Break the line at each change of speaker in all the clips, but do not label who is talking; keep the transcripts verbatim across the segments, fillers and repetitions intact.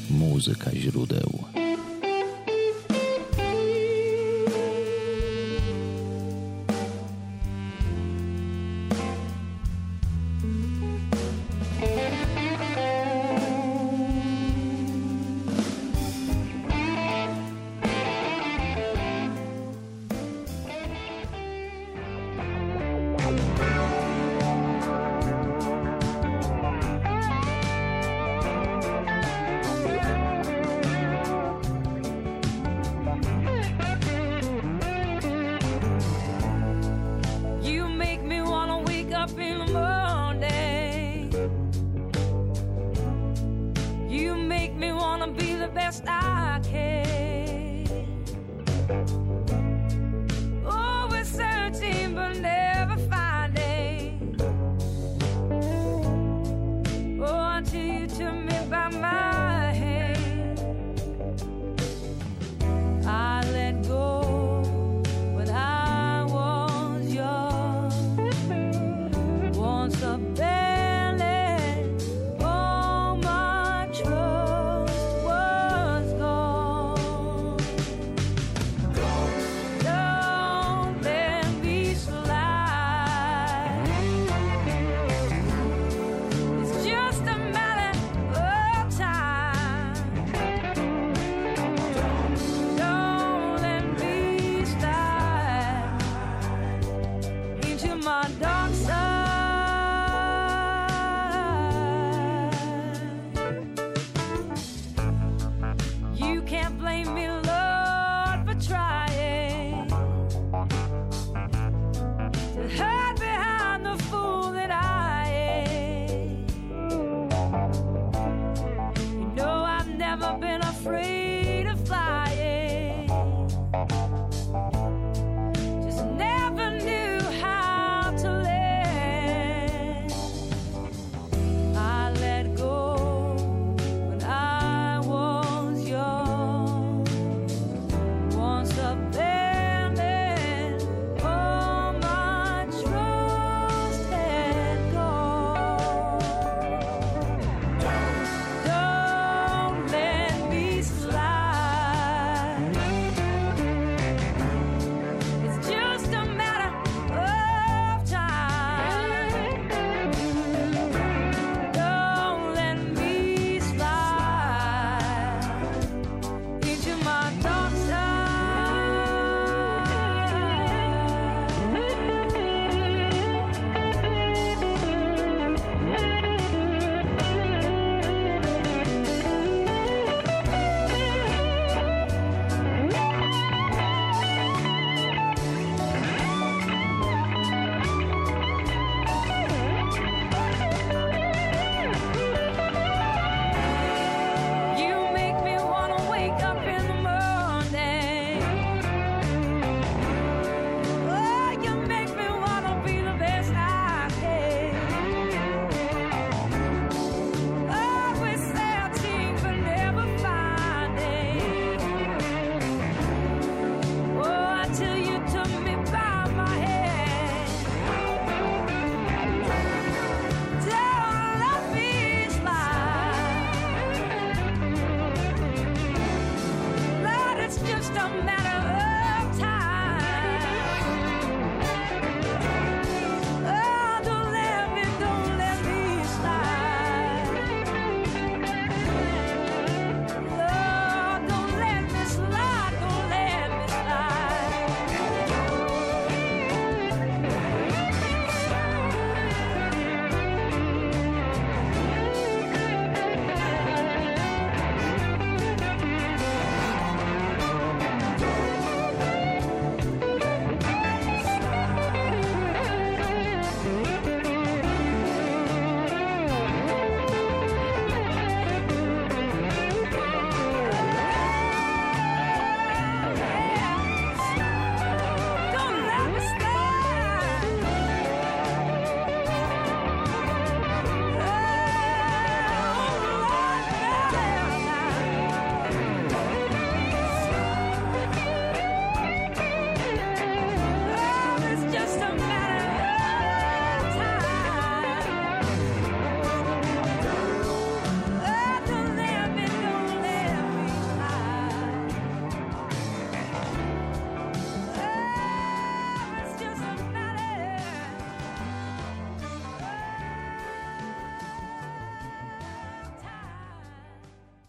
Muzyka źródeł.
Was gone.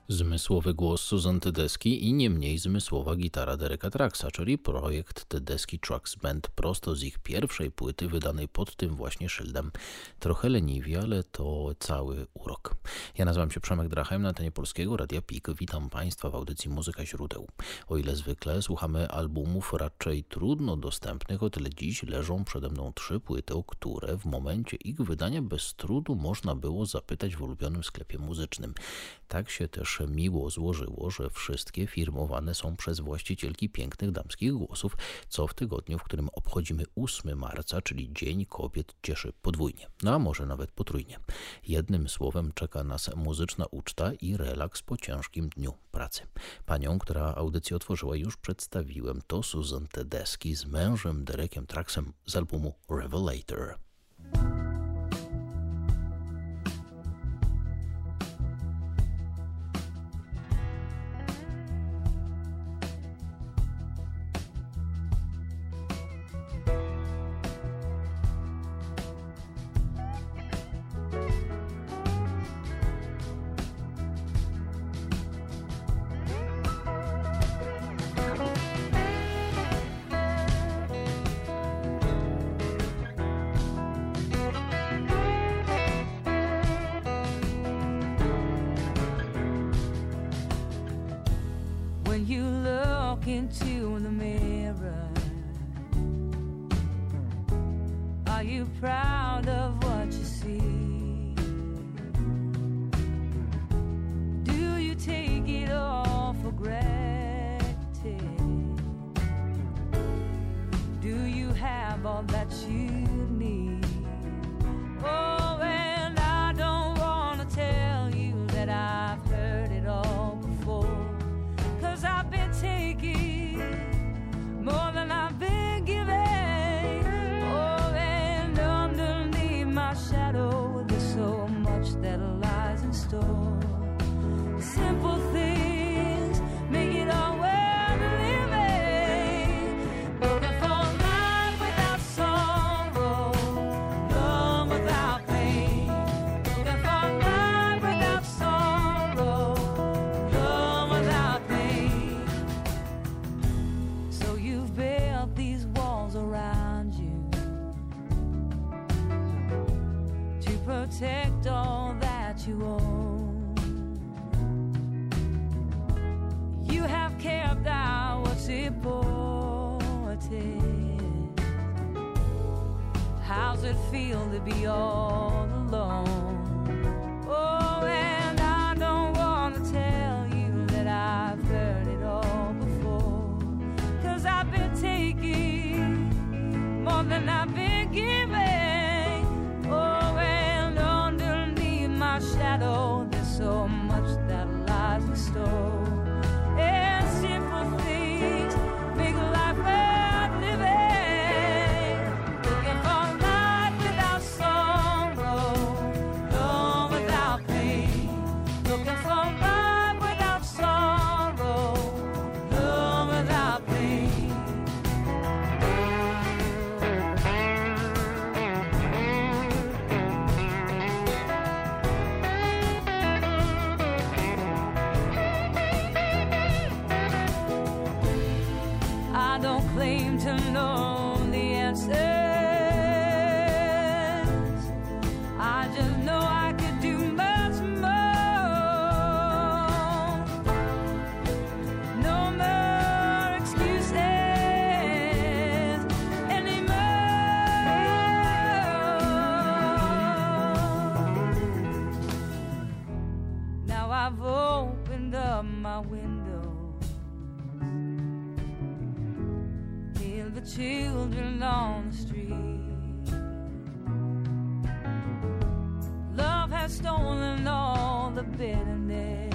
Zmysłowy głos Susan Tedeschi i nie mniej zmysłowa gitara Dereka Trucksa, czyli projekt Tedeschi Trucks Band prosto z ich pierwszej płyty wydanej pod tym właśnie szyldem. Trochę leniwie, ale to cały urok. Ja nazywam się Przemek Drachem, na antenie Polskiego Radia P I K. Witam Państwa w audycji Muzyka Źródeł. O ile zwykle słuchamy albumów raczej trudno dostępnych, o tyle dziś leżą przede mną trzy płyty, o które w momencie ich wydania bez trudu można było zapytać w ulubionym sklepie muzycznym. Tak się też miło złożyło, że wszystkie firmowane są przez właścicielki pięknych damskich głosów, co w tygodniu, w którym obchodzimy ósmego marca, czyli Dzień Kobiet, cieszy podwójnie, no a może nawet potrójnie. Jednym słowem czeka nas muzyczna uczta i relaks po ciężkim dniu pracy. Panią, która audycję otworzyła, już przedstawiłem, to Susan Tedeschi z mężem Derekiem Trucksem z albumu Revelator.
Into the mirror, are you proud of what you see? Do you take it all for granted? Do you have all that you need? Oh, and I don't want to tell you that I've heard it all before, 'cause I've been taking more than I've been giving. Oh, and underneath my shadow there's so much that lies in store. Simple things make it all worth living. Looking for life without sorrow, love without pain. Looking for life without sorrow, love without pain. So you've built these walls around you to protect all that you own. You have carved out what's important. How's it feel to be all alone? Oh, and I don't want to tell you that I've heard it all before, 'cause I've been taking more than I've been giving. Oh, and underneath my shadow there's so much that lies in store. And simple things make life worth living. Looking for life without sorrow, love without pain. Looking for life without sorrow, love without pain. I don't claim to know the answers. I just know I could do much more. No more excuses anymore. Now I've opened up my window, hear the children on the street. Love has stolen all the bitterness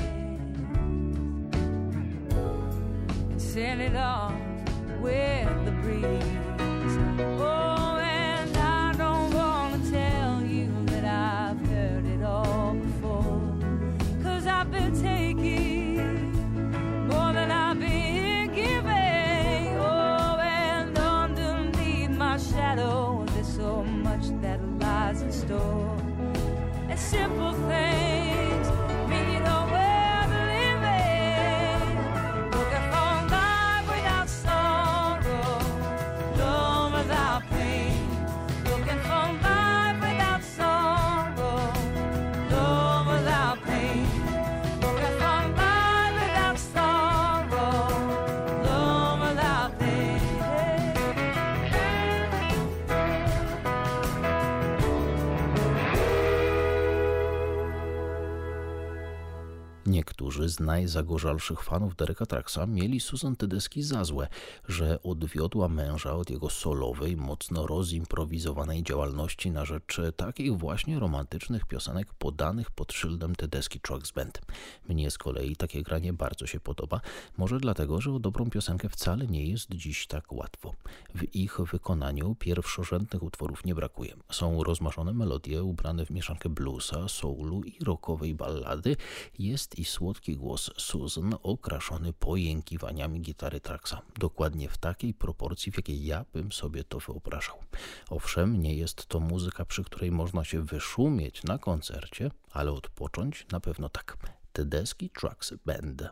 and sent it off with the breeze. Oh, and I don't want to tell you that I've heard it all before, 'cause I've been taking more than I've been giving. Oh, and underneath my shadow there's so much that lies in store. And simple things make it all worth living.
Niektórzy z najzagorzalszych fanów Dereka Trucksa mieli Susan Tedeschi za złe, że odwiodła męża od jego solowej, mocno rozimprowizowanej działalności na rzecz takich właśnie romantycznych piosenek podanych pod szyldem Tedeschi Trucks Band. Mnie z kolei takie granie bardzo się podoba, może dlatego, że o dobrą piosenkę wcale nie jest dziś tak łatwo. W ich wykonaniu pierwszorzędnych utworów nie brakuje. Są rozmarzone melodie ubrane w mieszankę bluesa, soulu i rockowej ballady. Jest i słodki głos Susan okraszony pojękiwaniami gitary Trucksa. Dokładnie w takiej proporcji, w jakiej ja bym sobie to wyobrażał. Owszem, nie jest to muzyka, przy której można się wyszumieć na koncercie, ale odpocząć na pewno tak. Tedeschi Trucks Band.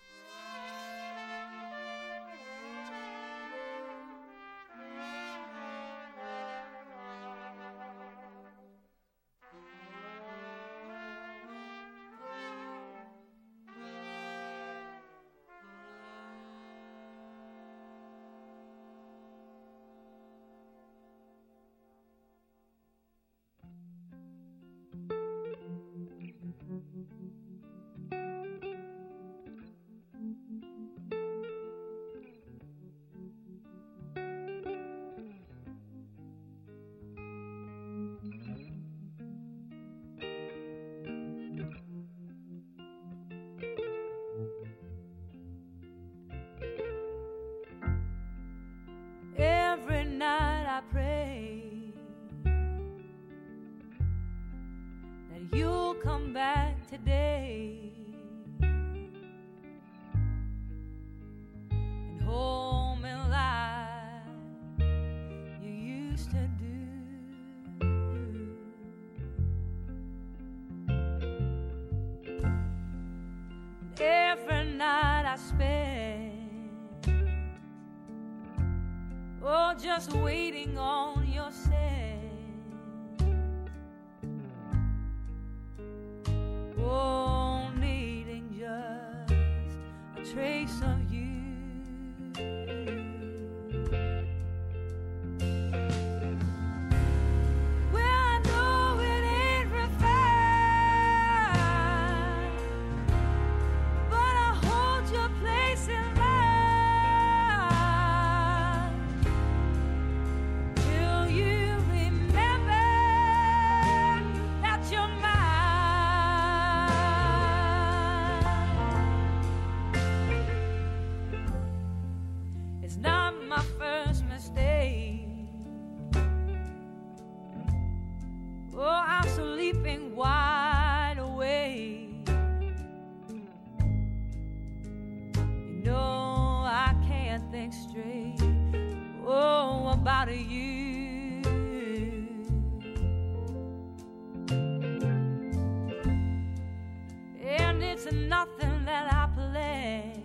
Every night I pray that you'll come back today and hold me like you used to do. And every night I spend oh, just waiting on your scent. Oh, needing just a trace of you. Well, I know it ain't refined, but I hold your place in life. Sleeping wide awake, you know I can't think straight, oh, about you. And it's nothing that I plan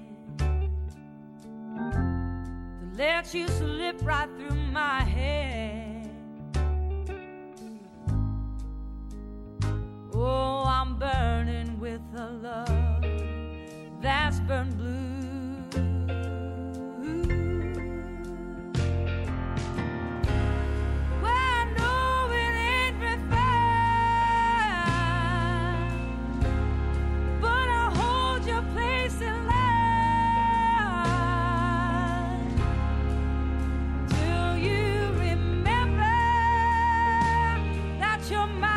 to let you slip right through my head. Oh, I'm burning with a love that's burned blue. Well, I know it ain't refined, but I'll hold your place in life till you remember that you're mine.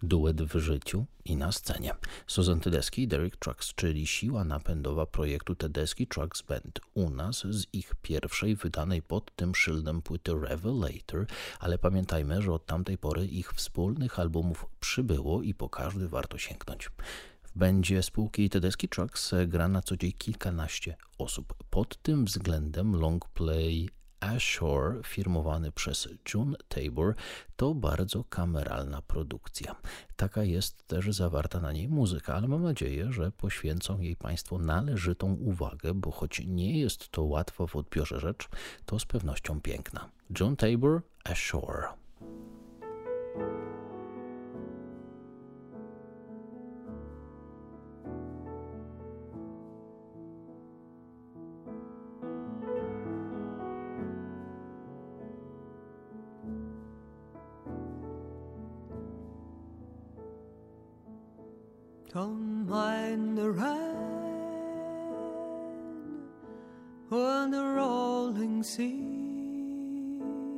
Duet w życiu i na scenie. Susan Tedeschi i Derek Trucks, czyli siła napędowa projektu Tedeschi Trucks Band u nas z ich pierwszej wydanej pod tym szyldem płyty Revelator, ale pamiętajmy, że od tamtej pory ich wspólnych albumów przybyło i po każdy warto sięgnąć. W bandzie spółki Tedeschi Trucks gra na co dzień kilkanaście osób. Pod tym względem longplay Ashore, firmowany przez June Tabor, to bardzo kameralna produkcja. Taka jest też zawarta na niej muzyka, ale mam nadzieję, że poświęcą jej Państwo należytą uwagę, bo choć nie jest to łatwa w odbiorze rzecz, to z pewnością piękna. June Tabor, Ashore.
Don't mind the rain or the rolling sea,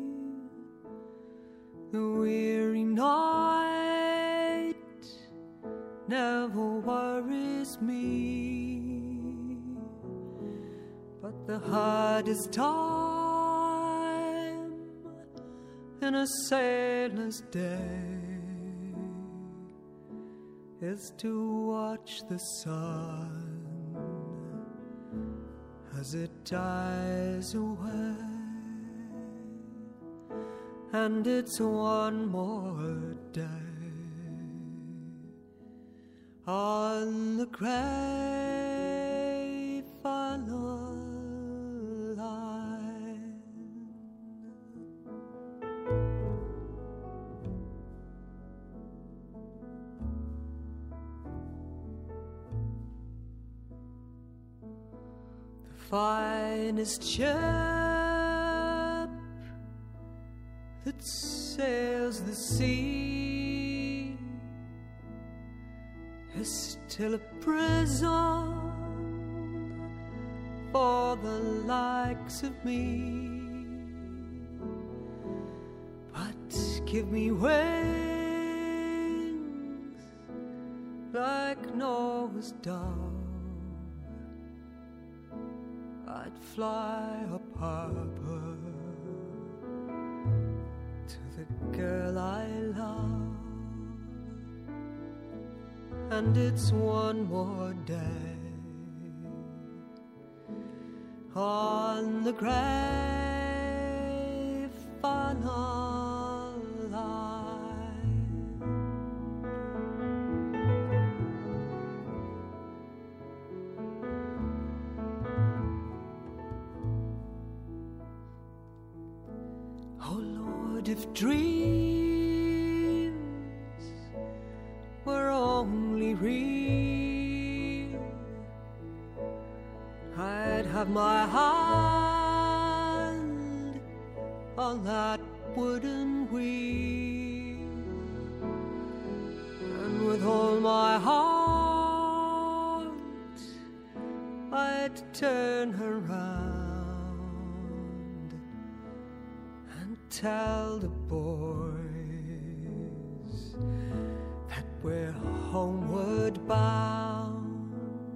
the weary night never worries me, but the hardest time in a sailor's day is to watch the sun as it dies away, and it's one more day on the grave line. Finest ship that sails the sea is still a prison for the likes of me, but give me wings like Noah's dove, I'd fly up harbor to the girl I love, and it's one more day on the grave line. If dreams were only real, I'd have my hand on that wooden wheel, and with all my heart I'd turn her round, tell the boys that we're homeward bound,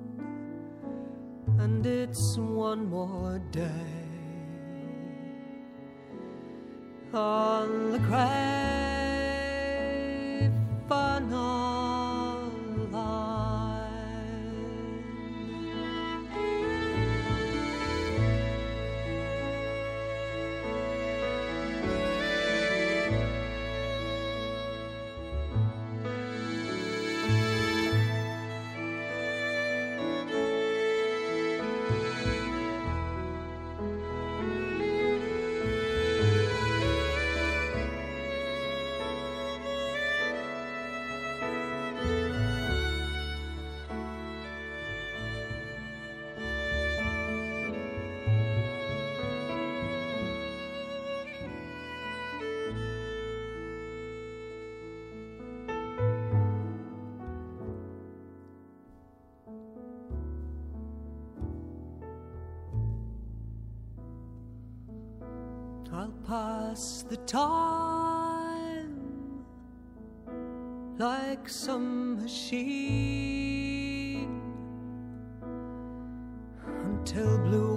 and it's one more day on the grave line. I'll pass the time like some machine, until blue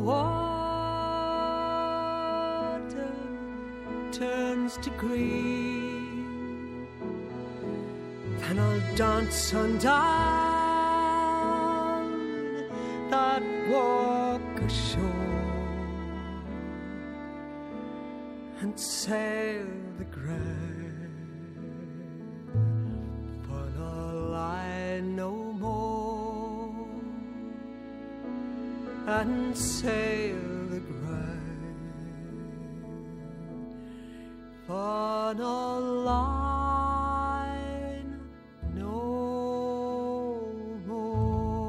water turns to green. Then I'll dance on down that walk ashore and sail the grand, but all I know more, and sail the grand, but all I know more.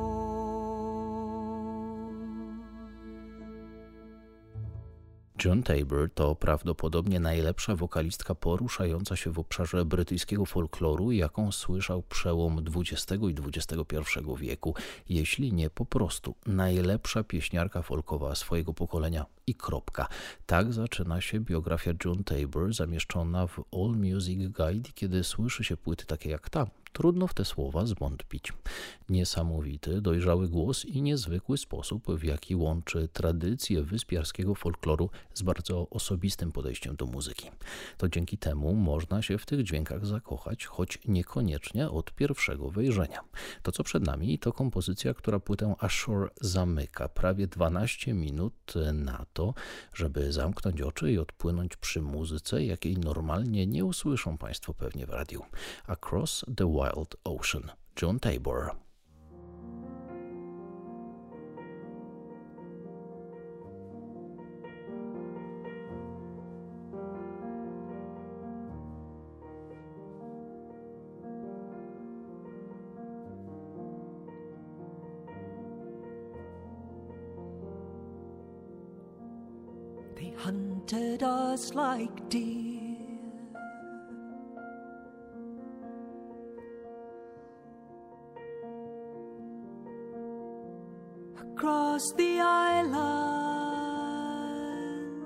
John Tabor to prawdopodobnie najlepsza wokalistka poruszająca się w obszarze brytyjskiego folkloru, jaką słyszał przełom dwudziestego i dwudziestego pierwszego wieku, jeśli nie po prostu najlepsza pieśniarka folkowa swojego pokolenia i kropka. Tak zaczyna się biografia John Tabor zamieszczona w All Music Guide. Kiedy słyszy się płyty takie jak ta, trudno w te słowa zwątpić. Niesamowity, dojrzały głos i niezwykły sposób, w jaki łączy tradycję wyspiarskiego folkloru z bardzo osobistym podejściem do muzyki. To dzięki temu można się w tych dźwiękach zakochać, choć niekoniecznie od pierwszego wejrzenia. To, co przed nami, to kompozycja, która płytę Ashore zamyka. Prawie dwanaście minut na to, żeby zamknąć oczy i odpłynąć przy muzyce, jakiej normalnie nie usłyszą Państwo pewnie w radiu. Across the Wild Ocean, John Tabor.
They hunted us like deer, across the island,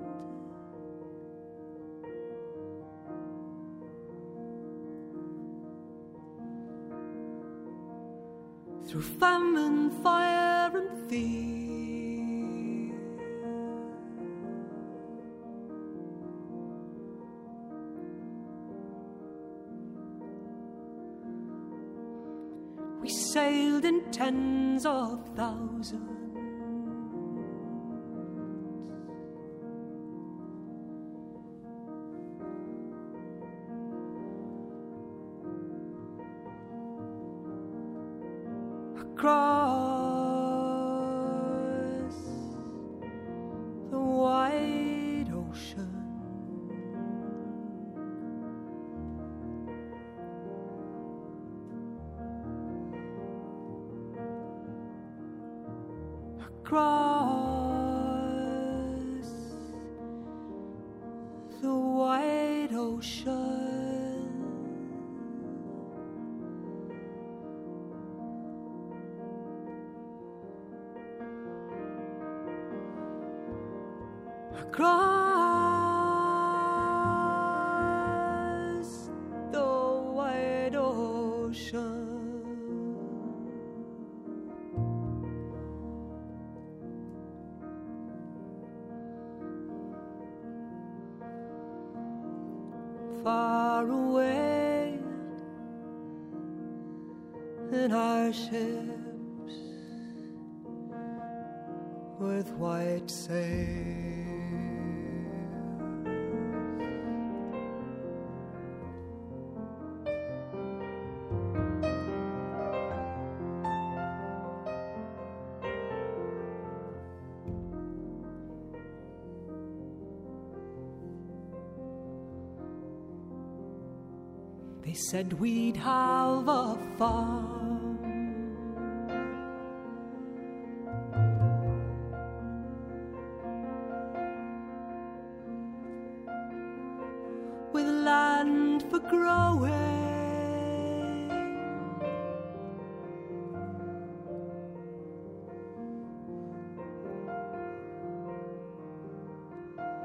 through famine, fire and fear. We sailed in tens of thousands, across the wide ocean. Across the wide ocean, across the wide ocean. Far away in our ships with white sails, they said we'd have a farm, with land for growing,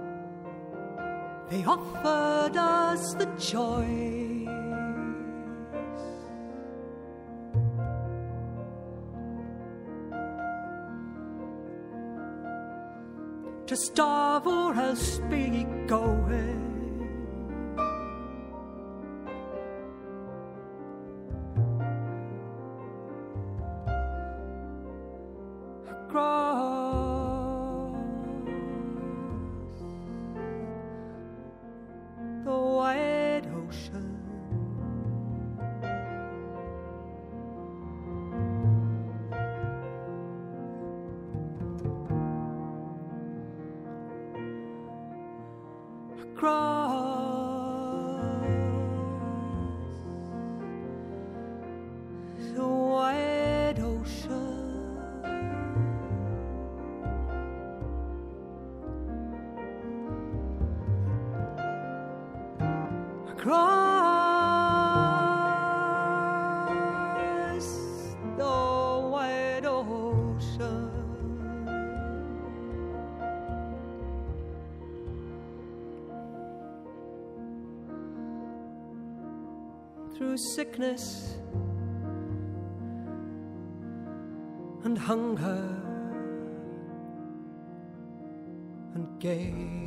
they offered us the choice to starve or else be going. Across the wide ocean, across the wide ocean, across the wide ocean, through sickness and hunger and gales.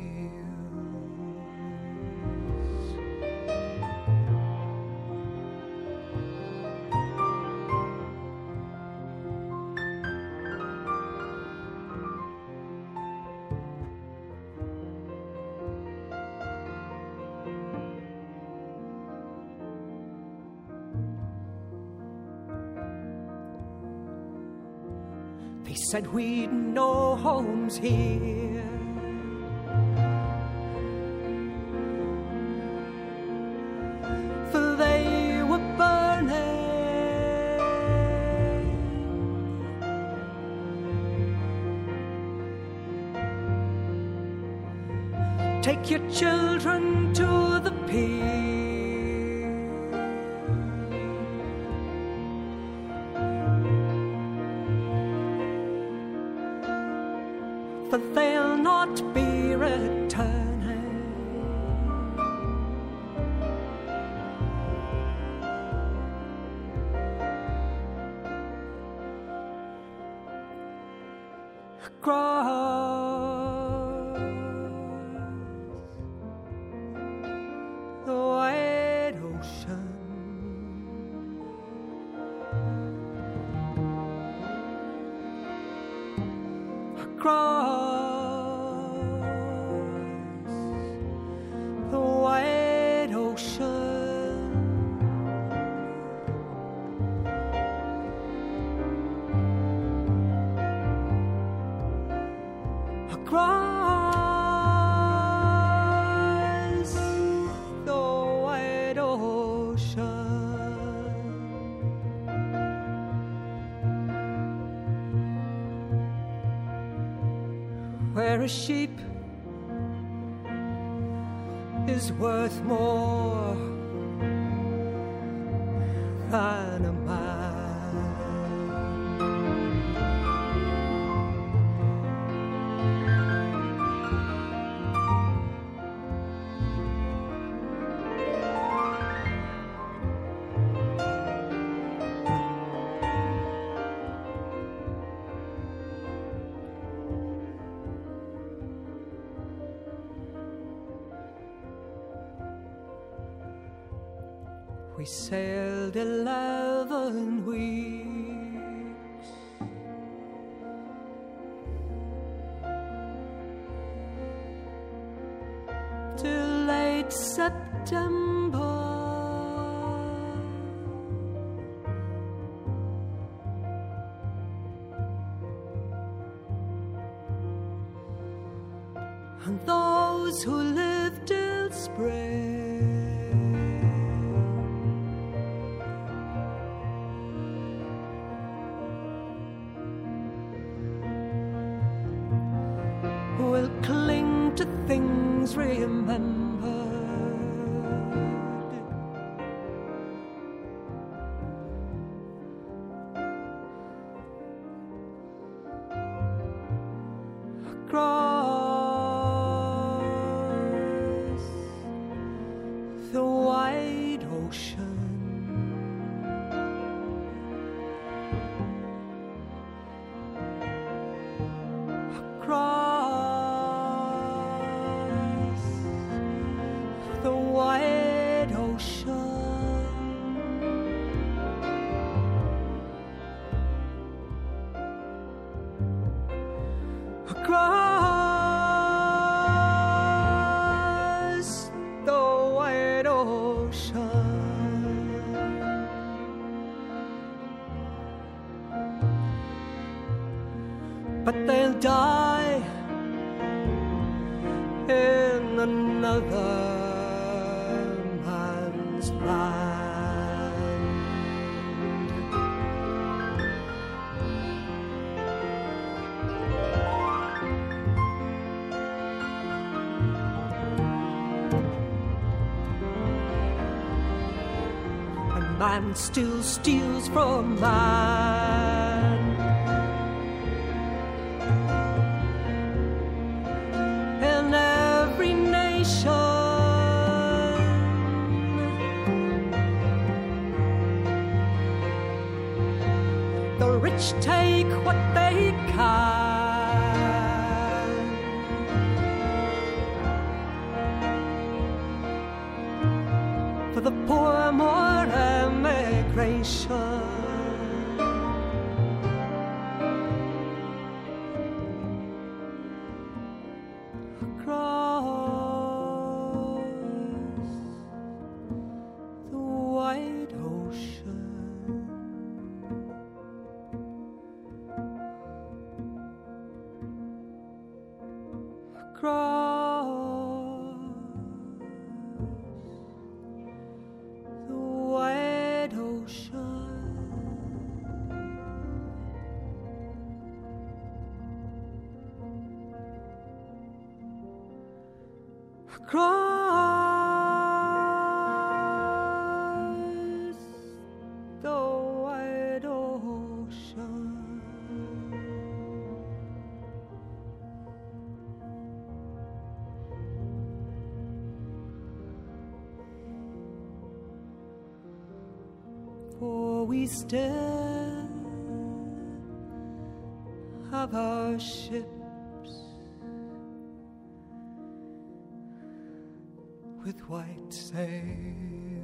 They said we'd no homes here, for they were burning. Take your children to the pier, for they'll not be returning. Across the wide ocean, across the wide ocean, across the wide ocean, where a sheep is worth more than a man. We sailed eleven weeks, till late September, and those who lived till spring will cling to things remembered, across the wide ocean, across but they'll die in another man's land. And man still steals from man, in every nation. The rich take what they can, for the poor more emigration. Across the wide ocean, for we still have our ships with white sails.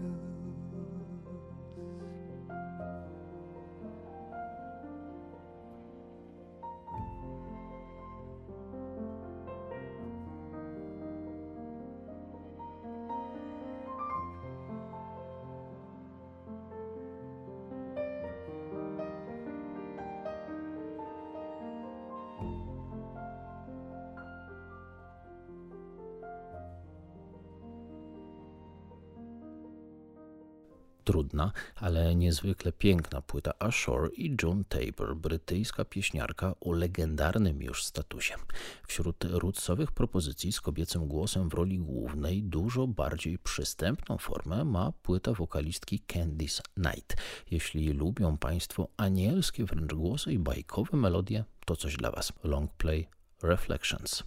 Trudna, ale niezwykle piękna płyta Ashore i Joan Tabor, brytyjska pieśniarka o legendarnym już statusie. Wśród rootsowych propozycji z kobiecym głosem w roli głównej dużo bardziej przystępną formę ma płyta wokalistki Candice Night. Jeśli lubią Państwo anielskie wręcz głosy i bajkowe melodie, to coś dla Was. Long play Reflections.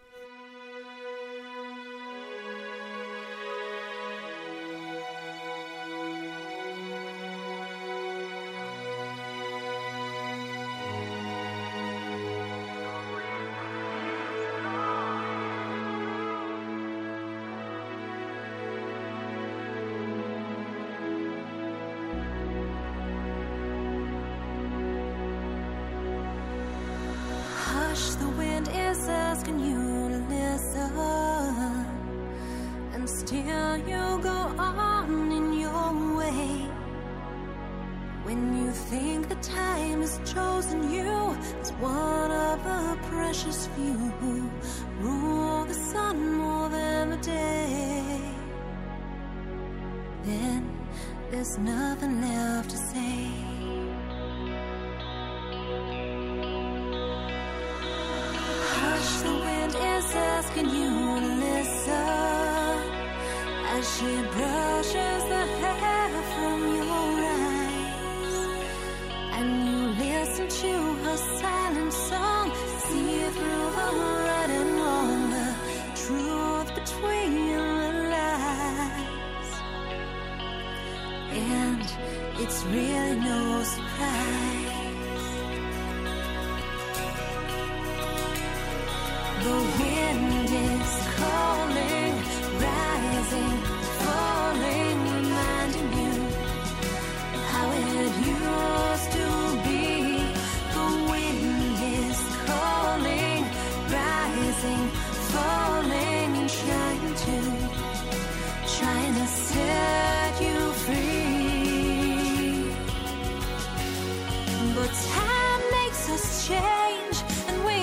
The wind is asking you to listen, and still you go on in your way. When you think the time has chosen you as one of a precious few who rule the sun more than the day, then there's nothing left to say. The wind is asking you to listen as she brushes the hair from your eyes, and you listen to her silent song, see through the right and wrong, the truth between the lies. And it's really no surprise. The wind is calling, rising, falling, reminding you of how it used to be. The wind is calling, rising, falling, and trying to, trying to set you free. But time makes us change, and we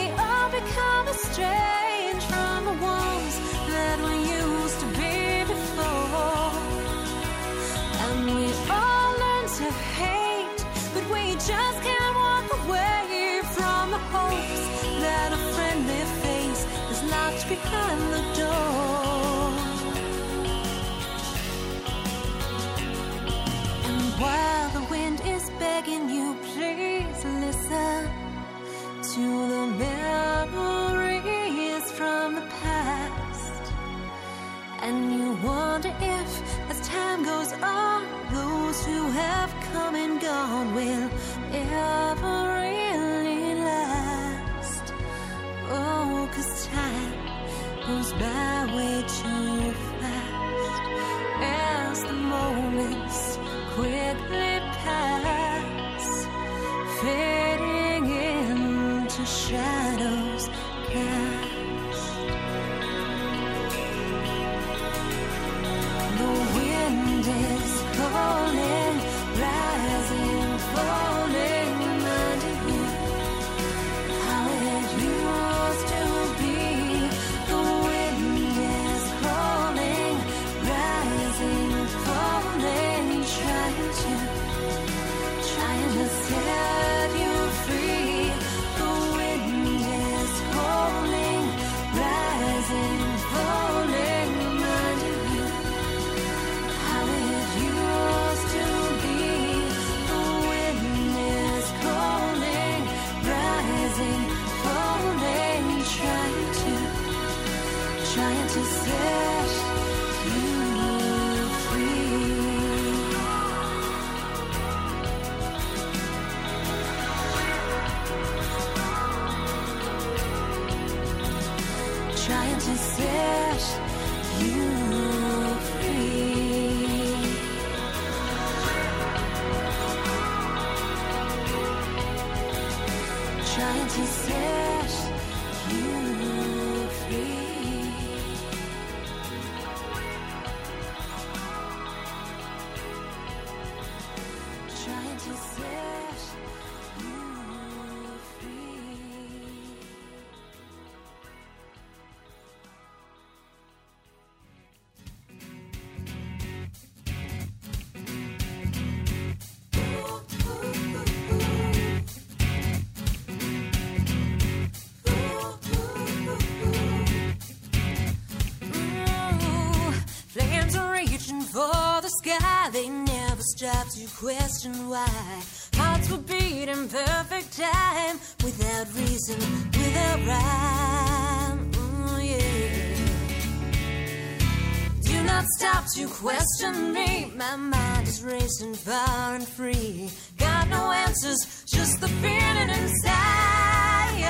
behind the door. And while the wind is begging you, please listen to the memories from the past. And you wonder if, as time goes on, those who have come and gone will ever really last. Oh, 'cause time goes by way too fast as the moments quickly pass, fading into shadows cast. The wind is calling, rising, falling, reminding you how it used to be. The wind is calling, rising, falling, trying to, trying to set you free. The wind is calling, rising, falling, reminding you how it used to be. The wind is calling, rising, falling, trying to, trying to set you free. Trying to set you free. Trying to set you free. Trying to set you free. Ooh, flames are reaching for the sky. They never stop to question why. Hearts were beating perfect time, without reason, without rhyme. Ooh, yeah. Do not stop to question me. My mind is racing far and free. Got no answers, just the feeling inside.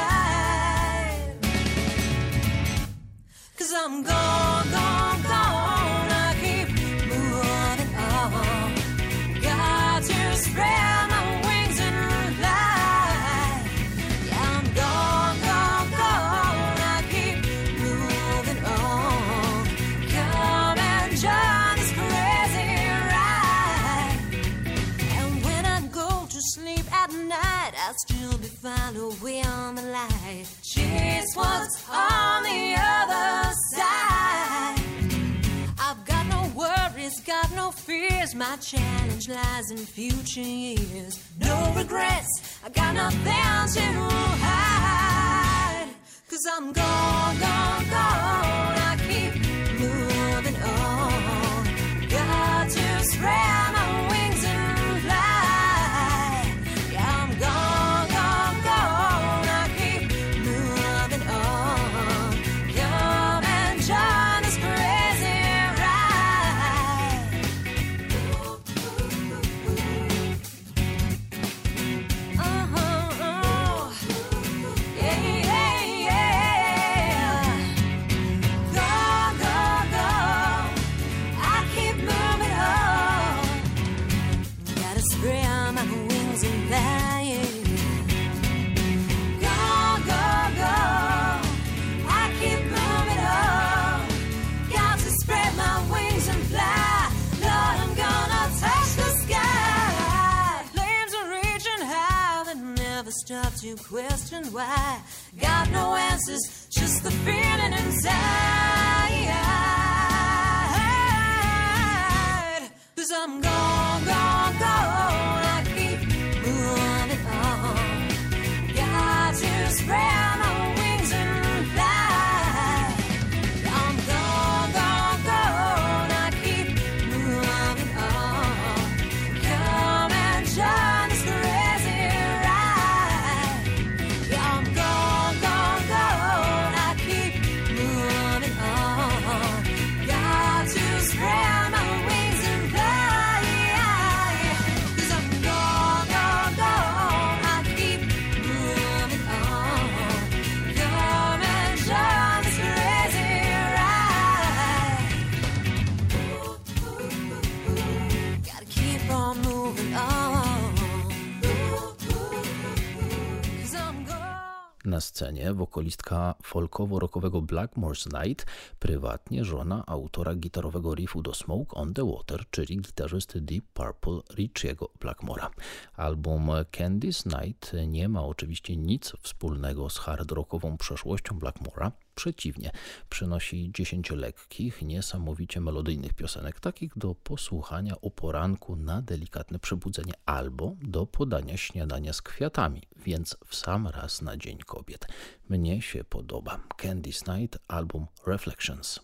'Cause I'm gone, gone, gone. I keep moving on. Got to spread my wings and fly. Yeah, I'm gone, gone, gone. I keep moving on. Come and join this crazy ride. And when I go to sleep at night, I'll still be far away on the light. She's what's on the other side. I've got no worries, got no fears. My challenge lies in future years. No regrets, I got nothing to hide. 'Cause I'm gone, gone, gone. I keep moving on. Got to spread my wings and fly. Yeah, I'm gone, gone, gone. I keep moving on. Come and join this crazy ride. Uh-huh, oh. Yeah, yeah, yeah. Go, go, go. I keep moving on. Gotta spread my wings and fly. Go, go, go. I keep moving on. Got to spread my wings and fly. Lord, I'm gonna touch the sky. Flames are reaching high, they never stop to question why. Got no answers, just the feeling inside. 'Cause I'm gone, gone, gone. I keep moving on. Got to spread my wings and fly.
Na scenie wokolistka folkowo-rockowego Blackmore's Night, prywatnie żona autora gitarowego riffu do Smoke on the Water, czyli gitarzysty Deep Purple Richiego Blackmora. Album Candy's Night nie ma oczywiście nic wspólnego z hard rockową przeszłością Blackmora. Przeciwnie, przynosi dziesięć lekkich, niesamowicie melodyjnych piosenek, takich do posłuchania o poranku na delikatne przebudzenie albo do podania śniadania z kwiatami, więc w sam raz na Dzień Kobiet. Mnie się podoba. Candy's Night, album Reflections.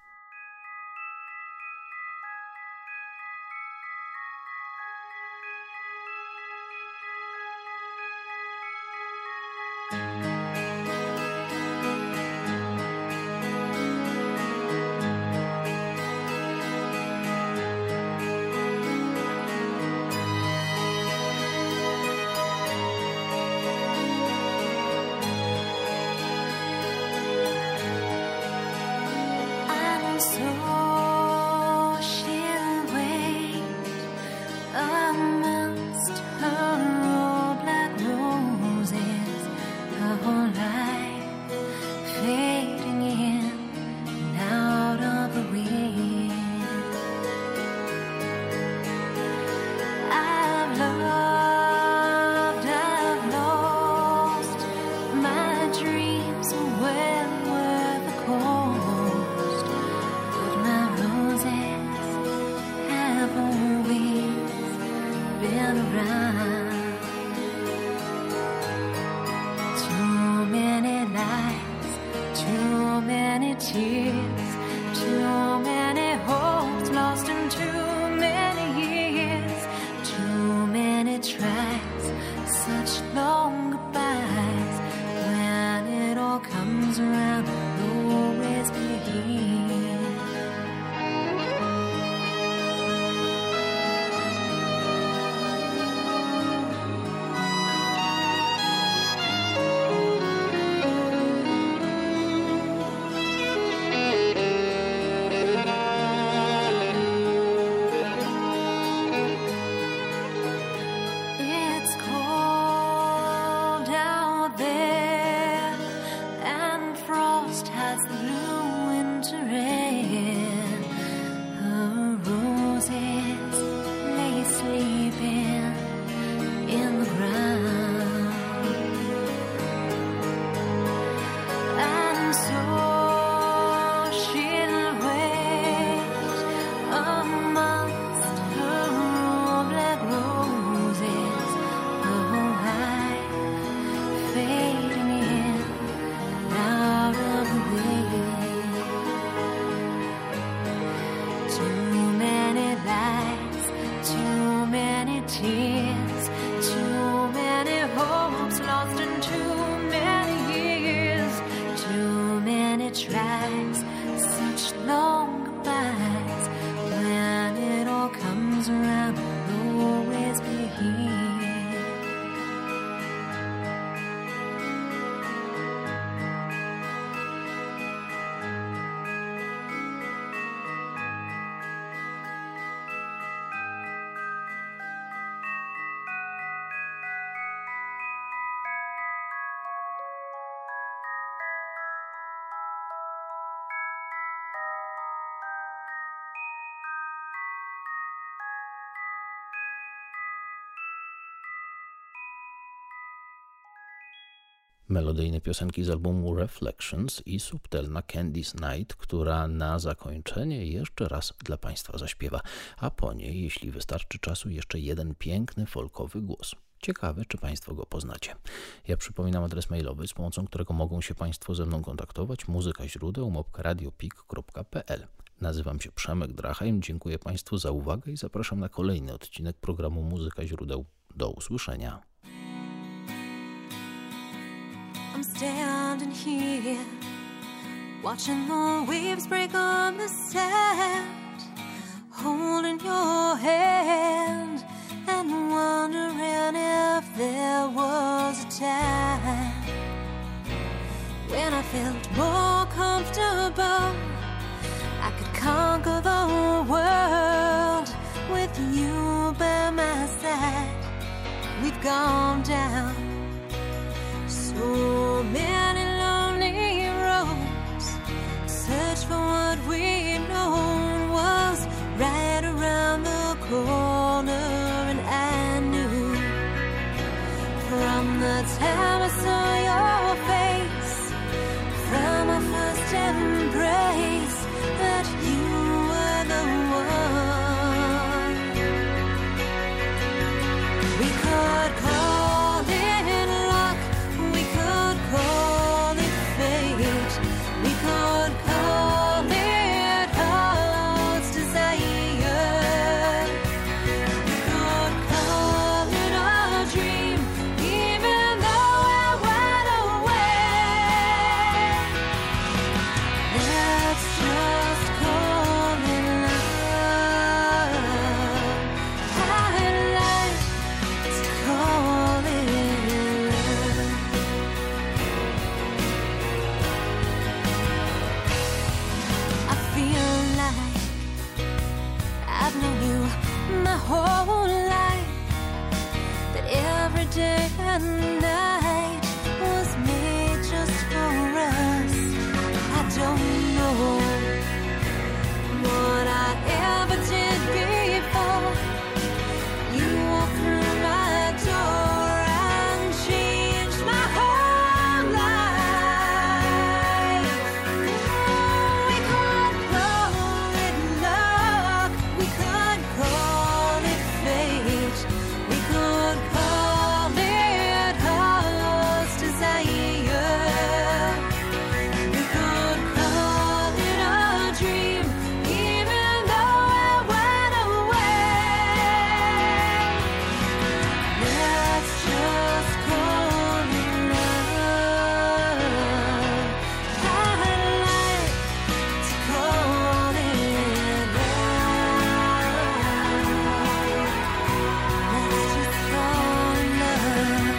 Melodyjne piosenki z albumu Reflections i subtelna Candy's Night, która na zakończenie jeszcze raz dla Państwa zaśpiewa, a po niej, jeśli wystarczy czasu, jeszcze jeden piękny folkowy głos. Ciekawe, czy Państwo go poznacie. Ja przypominam adres mailowy, z pomocą którego mogą się Państwo ze mną kontaktować: muzyka źródeł małpa radiopik kropka p l. Nazywam się Przemek Drachheim, dziękuję Państwu za uwagę i zapraszam na kolejny odcinek programu Muzyka Źródeł. Do usłyszenia.
I'm standing here, watching the waves break on the sand, holding your hand and wondering if there was a time when I felt more comfortable, I could conquer the world with you by my side. We've gone down so many that night was made just for us. I don't know what I ever did before. You walked through my door and changed my whole life. We could call it love, we could call it fate, we could call it heart's desire, we could call it a dream, even though it went away. Let's just call it love. I'd like to call it love. Let's just call it love.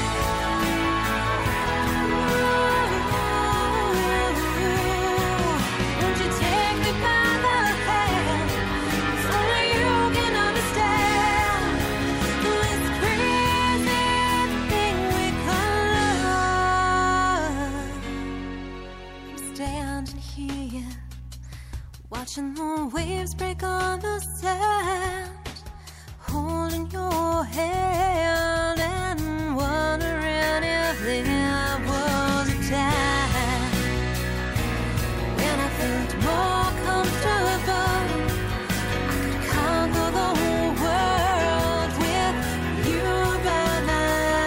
Won't you take me by the hand? It's only you can understand this crazy thing we call love. I'm standing here, watching the waves break on the sand, holding your hand and wondering if there was a time when I felt more comfortable. I could conquer the whole world with you by my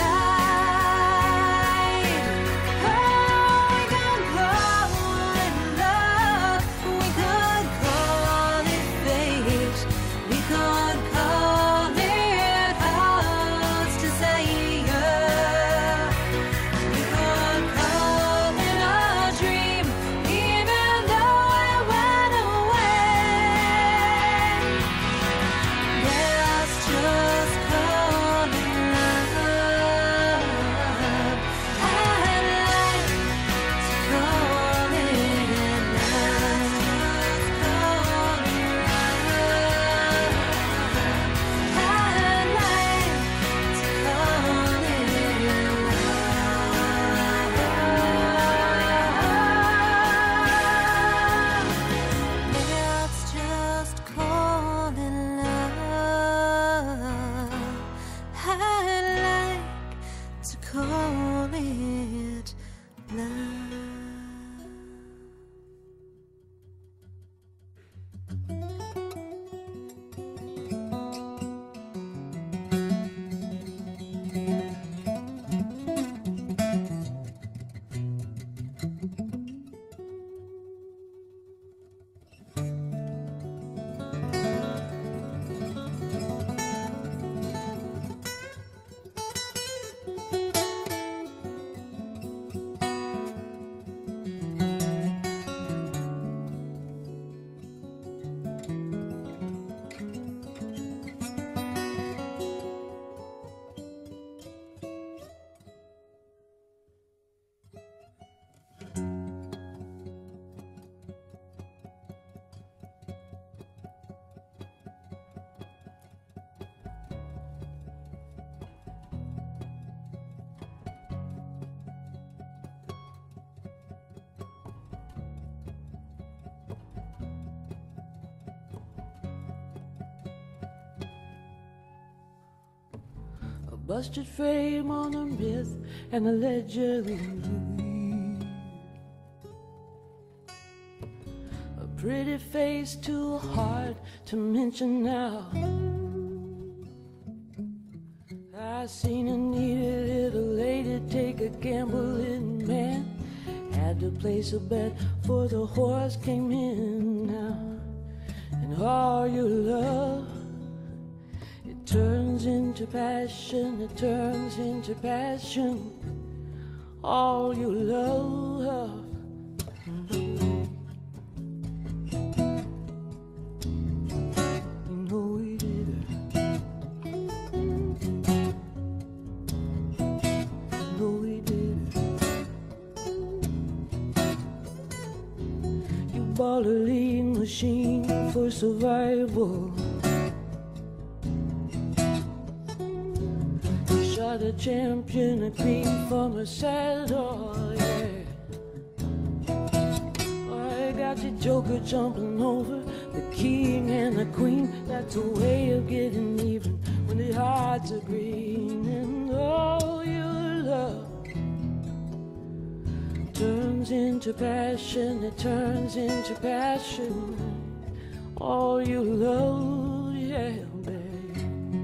side. Oh, we could call it love, we could call it fate, we could call it heart's desire, we could call it a dream, even though it went away. Let's just call it love. I'd like to call it love. Call it love. I'd like to call it love. Let's just call it love. I'd like to call it love.
A busted frame on a myth and a legend. A pretty face too hard to mention now. I seen a needy little lady take a gambling man. Had to place a bet for the horse came in now. And all your love, it turns into passion, it turns into passion. All your love, you know we did it. You know we did it. You bought a lean machine for survival. Shot it a champion, a queen from a saddle, yeah. I got the joker jumping over the king and the queen. That's a way of getting even when the hearts are green. And all your love turns into passion, it turns into passion. All your love, yeah, babe.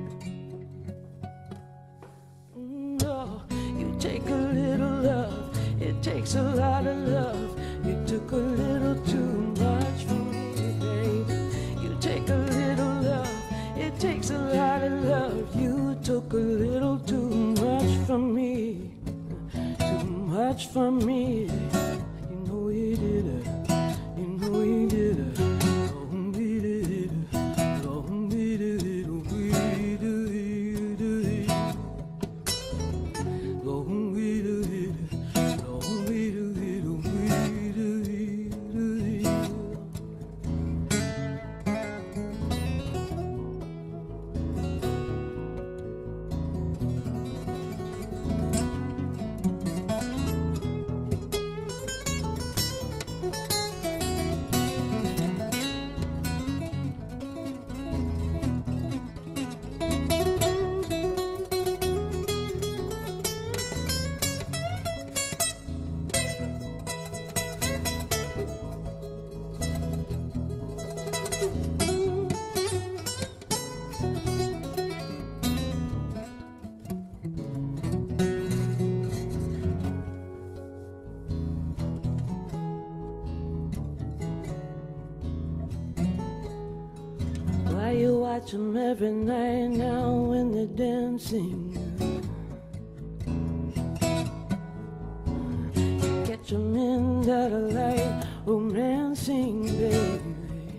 No, you take a little love, it takes a lot of love. You took a little too much from me, baby. You take a little love, it takes a lot of love. You took a little too much from me, too much from me. You know you did it, you know you did it. Long we did it, long we did it, we do it, do it. Long we do it, long we do it, we do it, do it. Why you watch them every night now when they're dancing? Catch them in that light romancing, baby.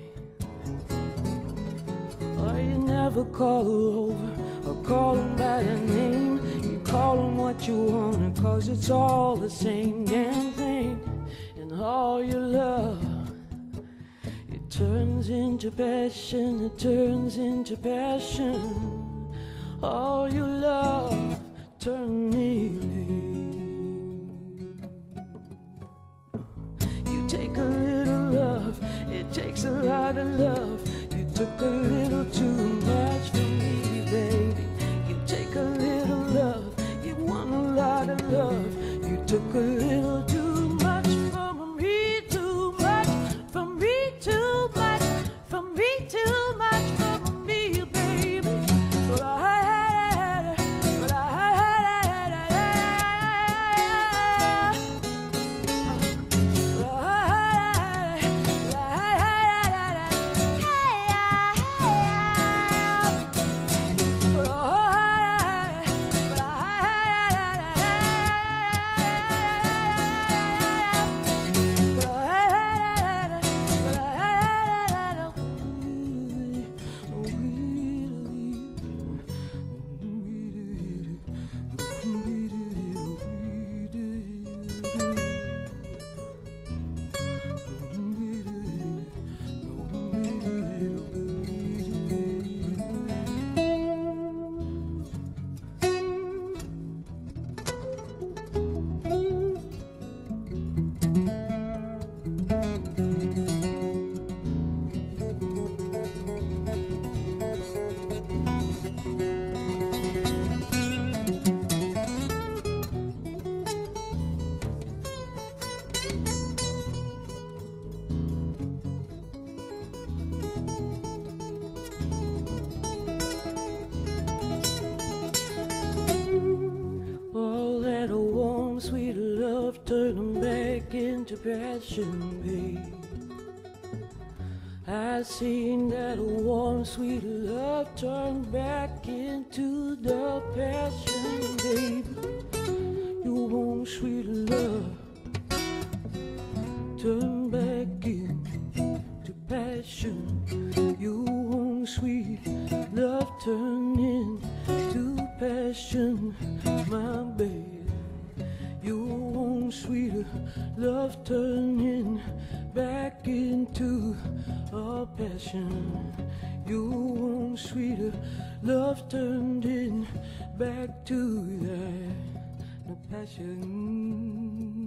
Or you never call her over or call them by their name. You call them what you want, cause it's all the same damn thing. And all your love, it turns into passion, it turns into passion. All your love turn me lean. You take a little love, it takes a lot of love. You took a little too much from me, baby. You take a little love, you want a lot of love. You took a little too much from me, too much from me, too much from me, too much from me, baby. But I had it, but I had it, but I had it, but I had it, but I had it, but I all that a warm, sweet love turn them back into passion, babe. I seen that a warm, sweet love turn back into the passion, babe. Your warm, sweet love turn back into passion. Your warm, sweet love turn into passion, my baby. Your warm, want sweeter love turning back into a passion. You want sweeter love turned in back to that, the passion.